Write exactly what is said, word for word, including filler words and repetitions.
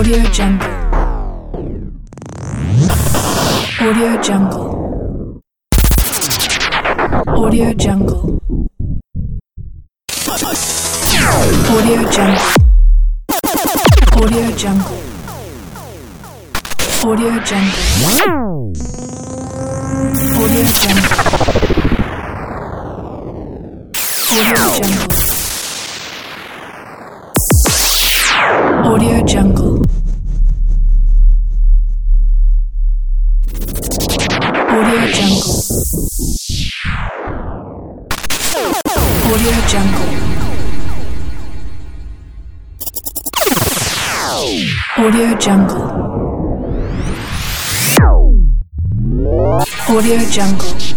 Audio Jungle. Audio Jungle. Audio Jungle. Audio Jungle. Audio Jungle. Audio Jungle. Audio Jungle. Audio Jungle. Audio Jungle. Audio Jungle. Audio Jungle. Audio Jungle. Audio Jungle.